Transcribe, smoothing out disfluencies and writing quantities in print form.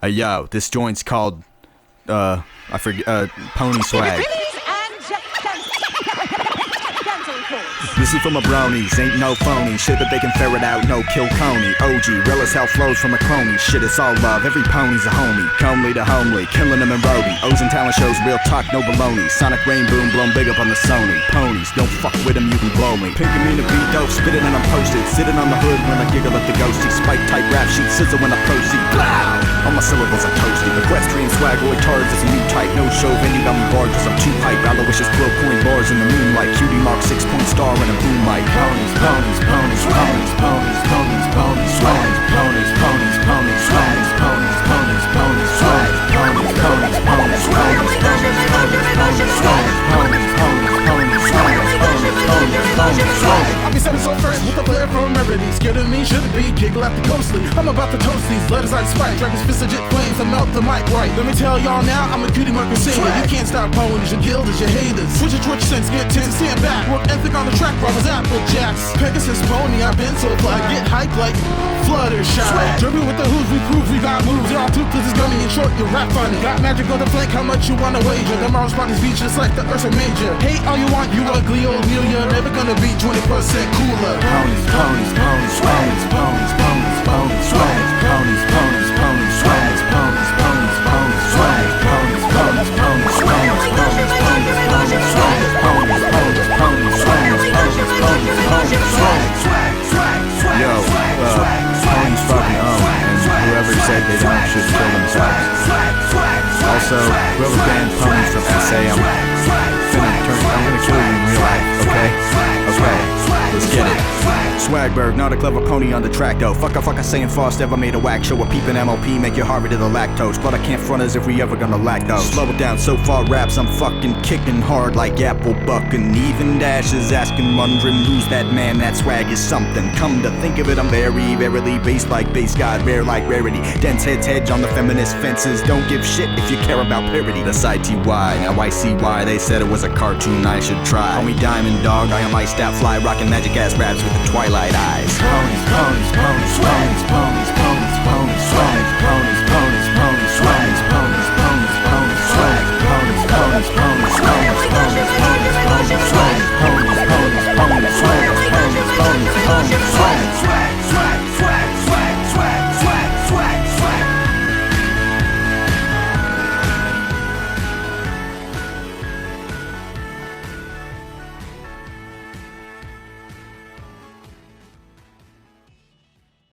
Yo, this joint's called, I forget, Pony Swag. This is from a bronies, ain't no phony. Shit that they can ferret out, no kill Coney. OG, real as hell flows from a crony. Shit, it's all love, every pony's a homie. Comely to homely, killing them in roadie. O's and talent shows, real talk, no baloney. Sonic rain boom, blown big up on the Sony. Ponies, don't fuck with them, you can blow me. Pink and mean to be dope, spit it and I'm posted. Sitting on the hood when I giggle at the ghosty. Spike type rap sheet, sizzle when I proceed. Blow! All my syllables are toasty. Equestrian swagoid tards, it's a new type. No show, Vinny got me barred cause I'm too hype. Aloysius blow coin bars in the moonlight. Cutie mark 6-point star and a boom mic. Ponies, ponies, ponies, ponies, ponies, ponies, ponies, swag. Ponies, ponies, ponies, swag. Ponies, ponies, ponies, swag. Ponies, ponies, ponies, swag. Ponies, ponies, ponies, swag. Ponies, ponies, ponies, swag. Ponies, ponies, ponies, swag. I'll be stepping so first with a player from Remedy. Scared of me, should it be? Giggle at the ghostly. I'm about to toast these letters like Sprite. Dragon's fist legit flames, I melt the mic right. Let me tell y'all now, I'm a cutie mark crusader. You can't stop ponies, your guilders, your haters. Switch your Twitch sense, get 10, stand back. Work ethic on the track, brothers, Apple Jacks. Pegasus pony, I've been so fly. Get hype like Fluttershy. Dripping with the hooves, we prove we got moves. Y'all toothless is gummy, in short, you're rap funny. Got magic on the flank, how much you wanna wager? The Mars spot is beach just like the Ursa Major. Hate all you want, you ugly old mule. You're never gonna be 20% cooler. Ponies, ponies, ponies, swags. Ponies, ponies, ponies, swags. Ponies, ponies, ponies, swags. Ponies, ponies, ponies, swags. Ponies, ponies, ponies, swags. Ponies, ponies, ponies, swags. Ponies, ponies, ponies, swags. Ponies, ponies, ponies, swags. Yo, ponies fucking and whoever said they don't should kill themselves. Also, whoever banned ponies from SA, I'm gonna kill you in real life, okay? Okay, let's get it. Swagberg, not a clever pony on the track though. Fuck a saying fast, ever made a whack show. A peepin' MLP, make you Harvey to the lactose. But I can't front as if we ever gonna lack those. Slow it down, so far raps, I'm fucking kicking hard like apple buck. And even dashes asking, wondering who's that man, that swag is something. Come to think of it, I'm verily based like base god, rare like rarity. Dense heads hedge on the feminist fences. Don't give shit if you care about parody. That's ITY, now I see why they said it was a cartoon I should try. Call me Diamond Dog, I am iced out fly, rocking magic ass raps with the twilight eyes. Ponies, ponies, ponies, swags, ponies.